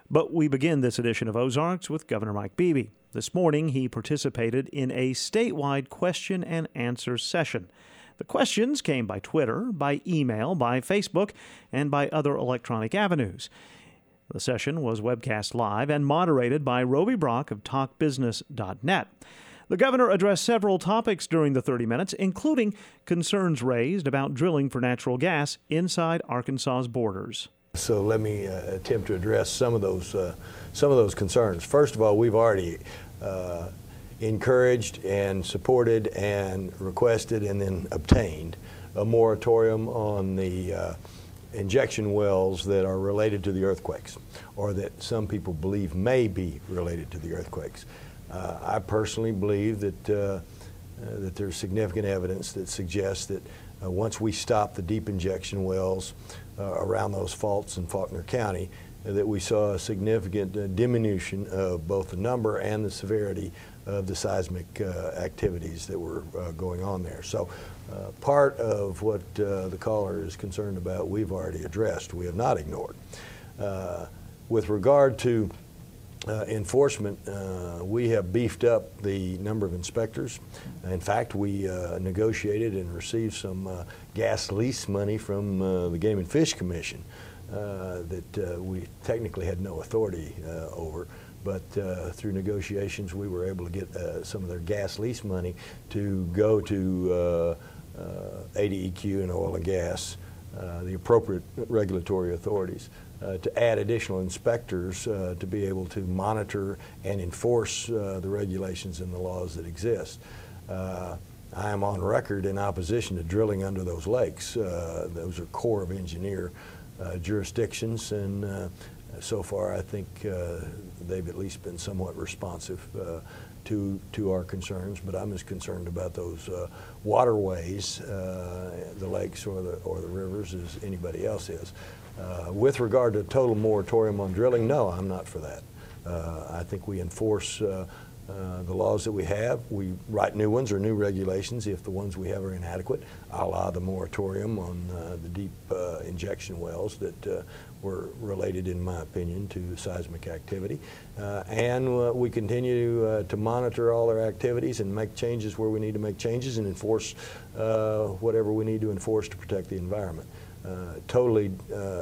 But we begin this edition of Ozarks with Governor Mike Beebe. This morning, he participated in a statewide question and answer session. The questions came by Twitter, by email, by Facebook, and by other electronic avenues. The session was webcast live and moderated by Roby Brock of TalkBusiness.net. The governor addressed several topics during the 30 minutes, including concerns raised about drilling for natural gas inside Arkansas's borders. So let me attempt to address some of those concerns. First of all, we've already encouraged and supported and requested and then obtained a moratorium on the injection wells that are related to the earthquakes, or that some people believe may be related to the earthquakes. I personally believe that there's significant evidence that suggests that once we stop the deep injection wells around those faults in Faulkner County, that we saw a significant diminution of both the number and the severity of the seismic activities that were going on there. So part of what the caller is concerned about, we've already addressed. We have not ignored. With regard to enforcement, we have beefed up the number of inspectors. In fact, we negotiated and received some gas lease money from the Game and Fish Commission that we technically had no authority over. But through negotiations, we were able to get some of their gas lease money to go to ADEQ and oil and gas, the appropriate regulatory authorities, to add additional inspectors to be able to monitor and enforce the regulations and the laws that exist. I am on record in opposition to drilling under those lakes. Those are Corps of Engineer jurisdictions, and so far I think they've at least been somewhat responsive to our concerns, but I'm as concerned about those waterways, the lakes or the rivers, as anybody else is. With regard to total moratorium on drilling, no, I'm not for that. I think we enforce the laws that we have. We write new ones or new regulations if the ones we have are inadequate, a la the moratorium on the deep injection wells that were related, in my opinion, to seismic activity. And we continue to monitor all their activities and make changes where we need to make changes and enforce whatever we need to enforce to protect the environment. Totally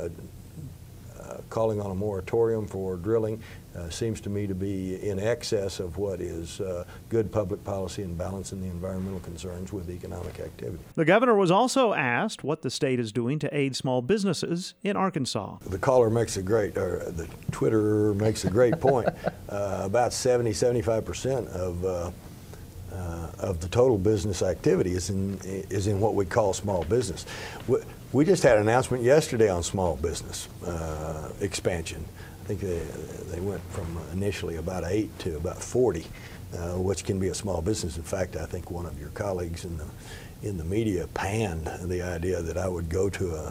calling on a moratorium for drilling seems to me to be in excess of what is good public policy and balancing the environmental concerns with economic activity. The governor was also asked what the state is doing to aid small businesses in Arkansas. The caller makes a great, or the Twitterer makes a great point. About 70-75% of the total business activity is in what we call small business. We just had an announcement yesterday on small business expansion. I think they went from initially about 8 to about 40, which can be a small business. In fact, I think one of your colleagues in the media panned the idea that I would go to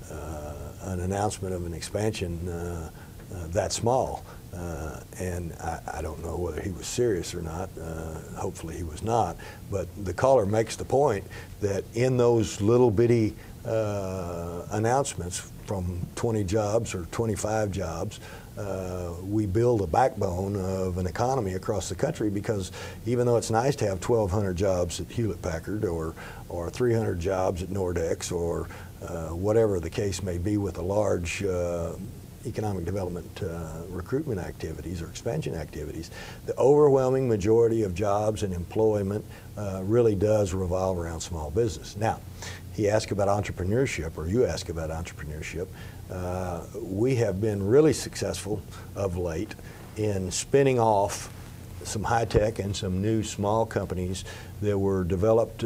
an announcement of an expansion that small. And I don't know whether he was serious or not. Hopefully he was not. But the caller makes the point that in those little bitty announcements from 20 jobs or 25 jobs, we build a backbone of an economy across the country, because even though it's nice to have 1,200 jobs at Hewlett-Packard or 300 jobs at Nordex or whatever the case may be with a large economic development recruitment activities or expansion activities, the overwhelming majority of jobs and employment really does revolve around small business. Now, he asked about entrepreneurship, or you asked about entrepreneurship. We have been really successful of late in spinning off some high-tech and some new small companies that were developed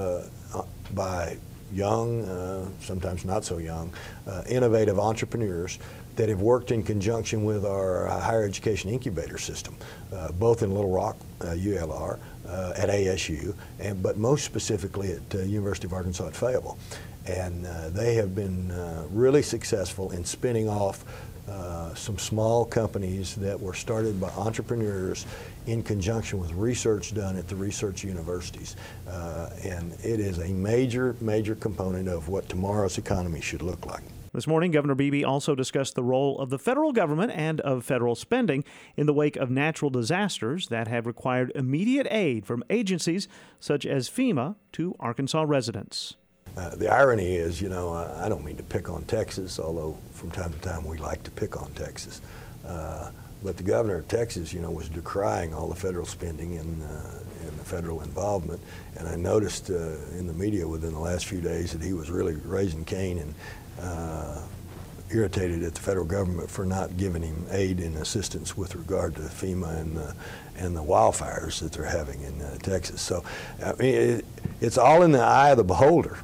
by young, sometimes not so young, innovative entrepreneurs that have worked in conjunction with our higher education incubator system, both in Little Rock, ULR, at ASU, but most specifically at University of Arkansas at Fayetteville. And they have been really successful in spinning off some small companies that were started by entrepreneurs in conjunction with research done at the research universities. And it is a major, major component of what tomorrow's economy should look like. This morning, Governor Beebe also discussed the role of the federal government and of federal spending in the wake of natural disasters that have required immediate aid from agencies such as FEMA to Arkansas residents. The irony is, I don't mean to pick on Texas, although from time to time we like to pick on Texas. But the governor of Texas, was decrying all the federal spending and the federal involvement. And I noticed in the media within the last few days that he was really raising Cain and irritated at the federal government for not giving him aid and assistance with regard to FEMA and the wildfires that they're having in Texas. So, I mean, it's all in the eye of the beholder.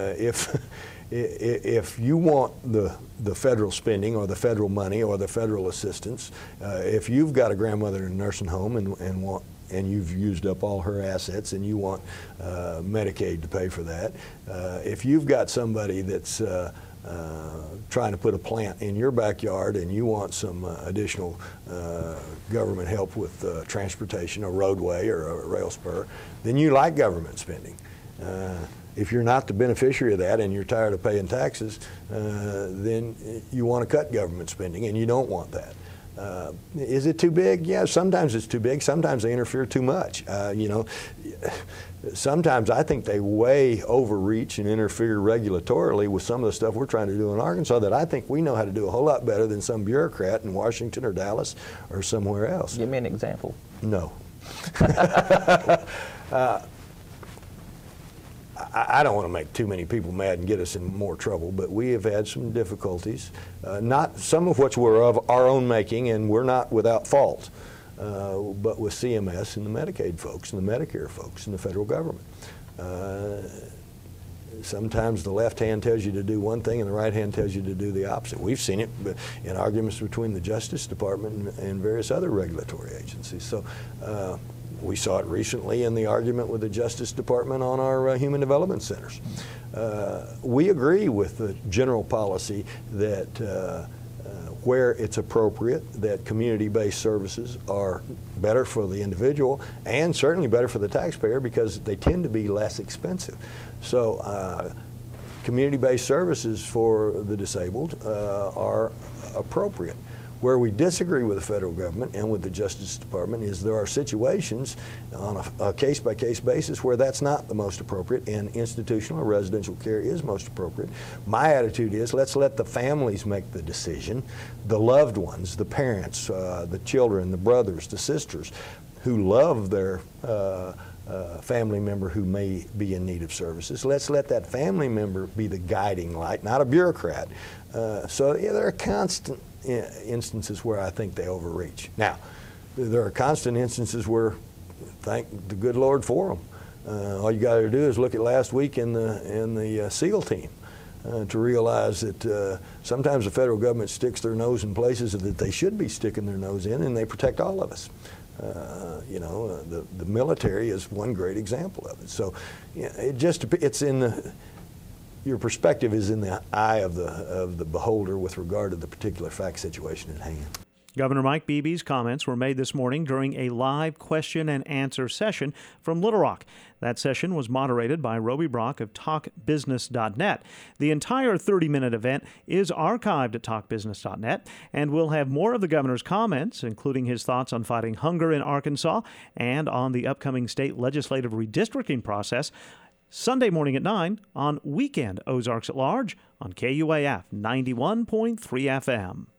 If you want the federal spending or the federal money or the federal assistance, if you've got a grandmother in a nursing home and you've used up all her assets and you want Medicaid to pay for that, if you've got somebody that's trying to put a plant in your backyard and you want some additional government help with transportation, a roadway or a rail spur, then you like government spending. If you're not the beneficiary of that and you're tired of paying taxes, then you want to cut government spending, and you don't want that. Is it too big? Yeah, sometimes it's too big. Sometimes they interfere too much. Sometimes I think they way overreach and interfere regulatorily with some of the stuff we're trying to do in Arkansas that I think we know how to do a whole lot better than some bureaucrat in Washington or Dallas or somewhere else. Give me an example. No. I don't want to make too many people mad and get us in more trouble, but we have had some difficulties, not some of which were of our own making, and we're not without fault, but with CMS and the Medicaid folks and the Medicare folks and the federal government. Sometimes the left hand tells you to do one thing and the right hand tells you to do the opposite. We've seen it in arguments between the Justice Department and various other regulatory agencies. So we saw it recently in the argument with the Justice Department on our human development centers. We agree with the general policy that where it's appropriate, that community-based services are better for the individual and certainly better for the taxpayer because they tend to be less expensive. So community-based services for the disabled are appropriate. Where we disagree with the federal government and with the Justice Department is there are situations on a case-by-case basis where that's not the most appropriate and institutional or residential care is most appropriate. My attitude is let's let the families make the decision, the loved ones, the parents, the children, the brothers, the sisters who love their family member who may be in need of services. Let's let that family member be the guiding light, not a bureaucrat. So yeah, there are constant instances where I think they overreach. Now, there are constant instances where, thank the good Lord for them. All you got to do is look at last week in the SEAL team to realize that sometimes the federal government sticks their nose in places that they should be sticking their nose in, and they protect all of us. The military is one great example of it. So, it's in your perspective is in the eye of the beholder with regard to the particular fact situation at hand. Governor Mike Beebe's comments were made this morning during a live question and answer session from Little Rock. That session was moderated by Roby Brock of TalkBusiness.net. The entire 30-minute event is archived at TalkBusiness.net, and we'll have more of the governor's comments, including his thoughts on fighting hunger in Arkansas and on the upcoming state legislative redistricting process, Sunday morning at 9 on Weekend Ozarks at Large on KUAF 91.3 FM.